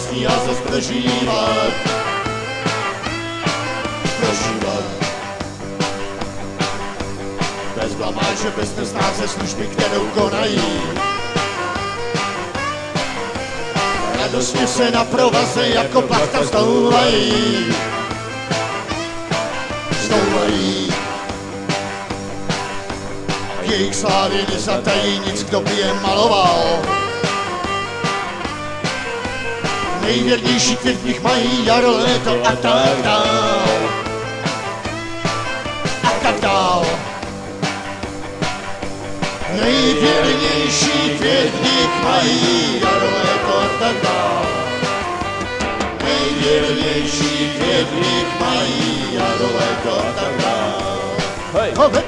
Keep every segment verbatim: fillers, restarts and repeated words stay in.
vlastní a zas prožívat. Prožívat. Bez blamáže, bez nesnáze služby, kterou konají. Radostně se na provaze jako plachta vzdouvají. Vzdouvají. K jejich slávě nezatají nic, kdo by je maloval. Nejvěrnější květ v nich mají jaro, léto a tak dál. A tak dál. Nejvěrnější květ v nich mají jaro, léto a tak dál. Nejvěrnější květ v nich mají jaro, léto a tak dál. Hej! Hej.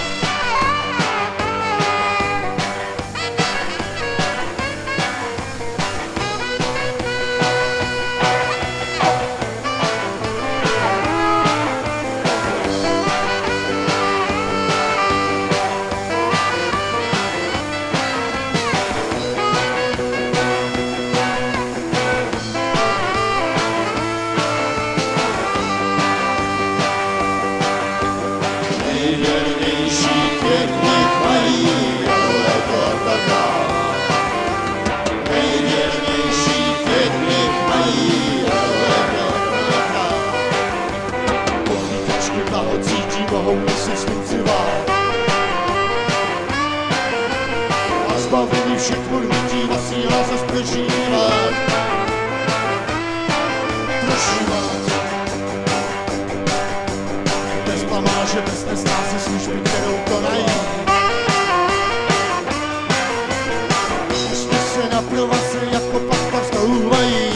Mohou si sluncovat a zbavení všech podmítí a síla zas prožívat. Prožívat. Bez blamáže, bez nesnáze služby, kterou konají. Ještě se na provaze jako plachta vzdouvají.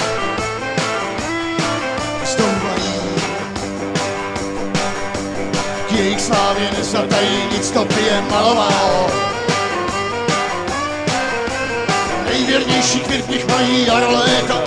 K jejich slávě nezatají nic, to by je maloval. Nejvěrnější květ v nich mají jaro, léto